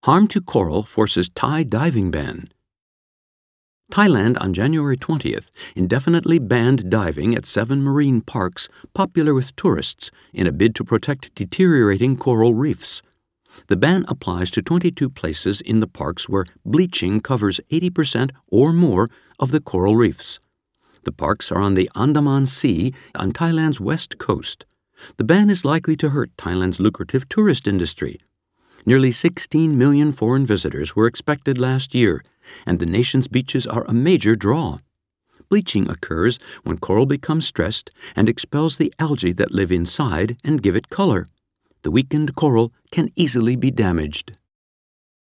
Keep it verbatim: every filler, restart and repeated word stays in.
Harm to coral forces Thai diving ban. Thailand on January twentieth indefinitely banned diving at seven marine parks popular with tourists in a bid to protect deteriorating coral reefs. The ban applies to twenty-two places in the parks where bleaching covers eighty percent or more of the coral reefs. The parks are on the Andaman Sea on Thailand's west coast. The ban is likely to hurt Thailand's lucrative tourist industry. Nearly sixteen million foreign visitors were expected last year, and the nation's beaches are a major draw. Bleaching occurs when coral becomes stressed and expels the algae that live inside and give it color. The weakened coral can easily be damaged.